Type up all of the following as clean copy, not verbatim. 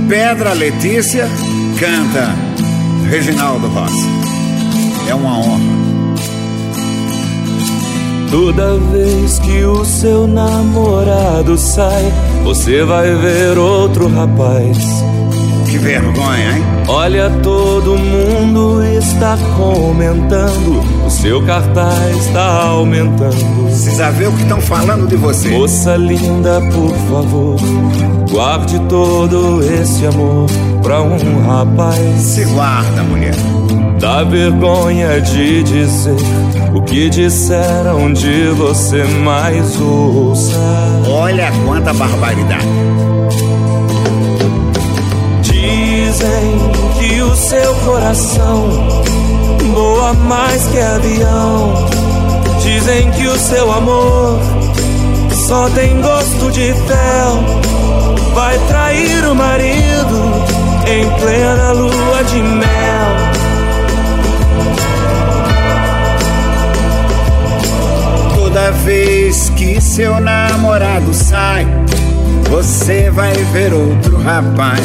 Pedra Letícia canta Reginaldo Rossi. É uma honra. Toda vez que o seu namorado sai, você vai ver outro rapaz. Que vergonha, hein? Olha, todo mundo está comentando, o seu cartaz está aumentando. Precisa ver o que estão falando de você. Moça linda, por favor, guarde todo esse amor pra um rapaz. Se guarda, mulher. Dá vergonha de dizer o que disseram de você, mas ouça. Olha quanta barbaridade. Dizem que o seu coração voa mais que avião. Dizem que o seu amor só tem gosto de fel. Vai trair o marido em plena lua de mel. Toda vez que seu namorado sai, você vai ver outro rapaz.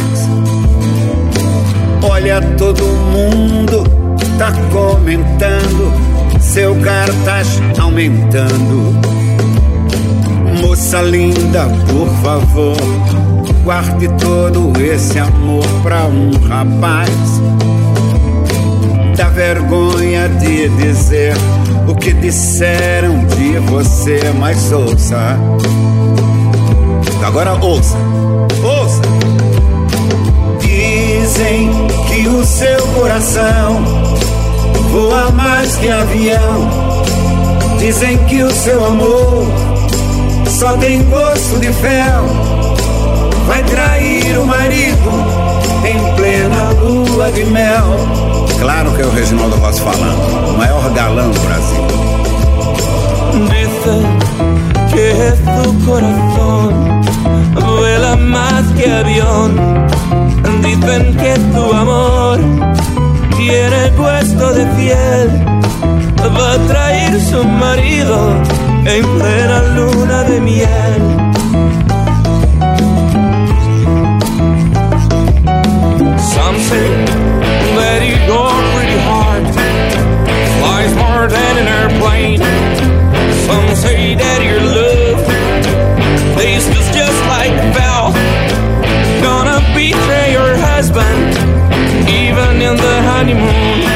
Olha, todo mundo tá comentando, seu cartaz aumentando. Moça linda, por favor, guarde todo esse amor pra um rapaz. Dá vergonha de dizer o que disseram de você, mas ouça. Agora ouça, ouça. Dizem que o seu coração voa mais que avião. Dizem que o seu amor só tem gosto de fel. Vai trair o marido em plena lua de mel. Claro que é o Reginaldo Rossi falando, o maior galã do Brasil. Dicen que tu corazón vuela más que avión. Dicen que tu amor tiene puesto de fiel. Va a traer su marido en plena luna de miel. Some say that you go pretty hard, flies more than an airplane. Some say that your love tastes just like hell. Gonna betray your husband even in the honeymoon.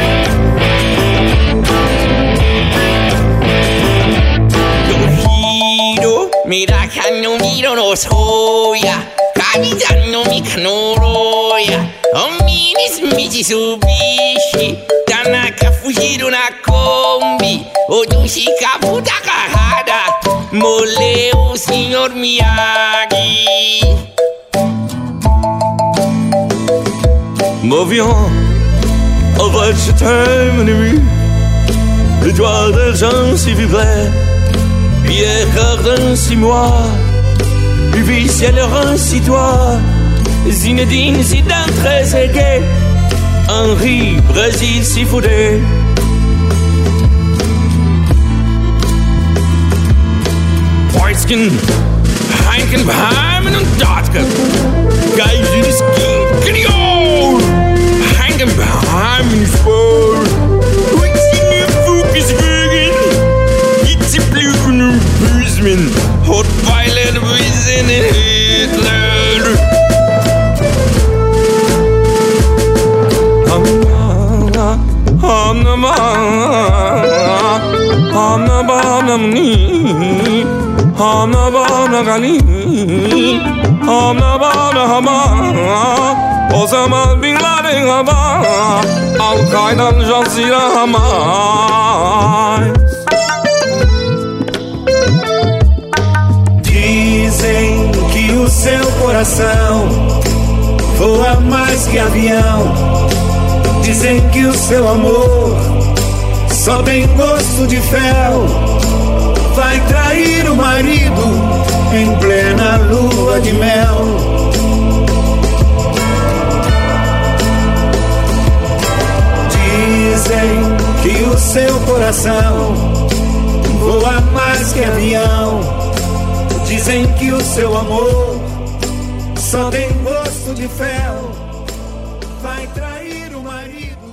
Yohiro, mira canoniro no soya, kabidan no mikanoroya. Ominis Mitsubishi, Tanaka Fujiro na Kombi, Odushi Kabuta Kahada, Moleu Senhor Miyagi. Movions, on va je t'aime nuit, l'étoile de gens s'il vous plaît, Pierre Cardin 6 mois, Uvi ciel si toi. Zinedine Zidane très aigué, Henri Brésil si foudé. Poitskin, Heinkenheim en Dotke, Guys in the skin, Krio, Heinkenheim in Spoor, Poitskin Focus Vegan, It's a blue and Buzman, Hot Violet Wizen and Hitler. O zaman Bin Laden hava, Al-Qaeda'nın Jazeera Hamas. Dizem que o seu coração voa mais que avião. Dizem que o seu amor só tem gosto de fel. Vai trair o marido em plena lua de mel. Dizem que o seu coração voa mais que avião. Dizem que o seu amor só tem gosto de fel. Vai trair o marido.